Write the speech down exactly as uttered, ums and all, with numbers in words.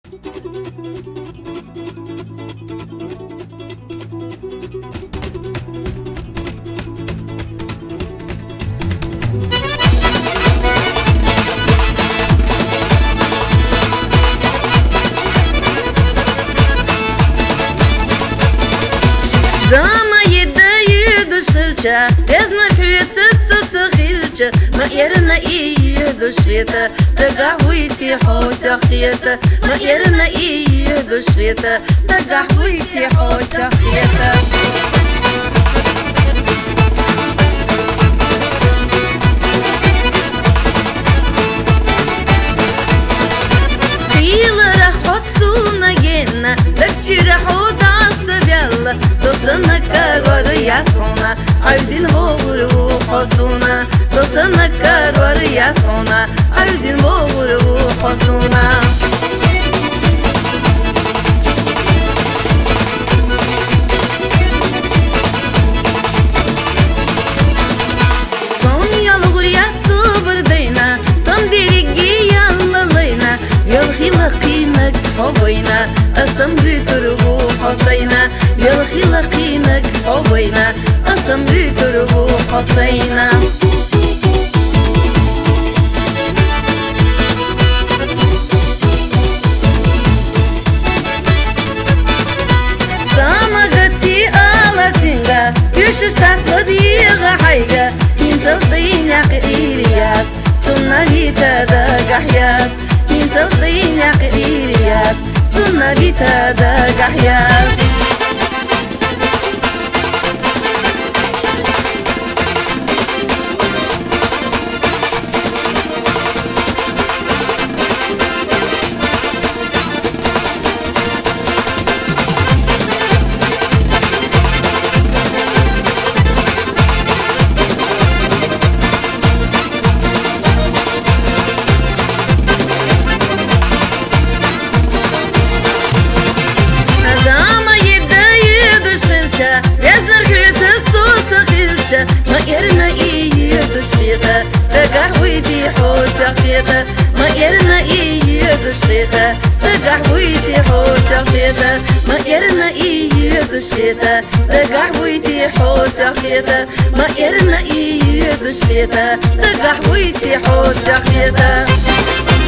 Бездна квітиться цахильча, маєрна і душита, така вийти хося хліта, маєрна і душита, така вийти хося хліта. Хілара хосуна єна, так чира хода цавяла, сосана карвара ясона, عايزين نغور وحصونا توصلنا الكار ورياتنا عايزين نغور وحصونا صوني الغريات بردينا صندريقي يلا لينا يلخي لقينك حبينا أسم بيترغو حصينا يلخي لقينك حبينا أسم بيترغو حصينا سامغتي آلاتينغا يشش تحت ديغا حيغا ينزل صينع قريريات ثم لتدق حيات ينزل صينع قريريات ثم لتدق حيات مقرنا إيه دشيتا تقحويتي حوت خيتا مقرنا إيه دشيتا تقحويتي حوت خيتا مقرنا إيه دشيتا تقحويتي حوت خيتا مقرنا إيه دشيتا تقحويتي حوت خيتا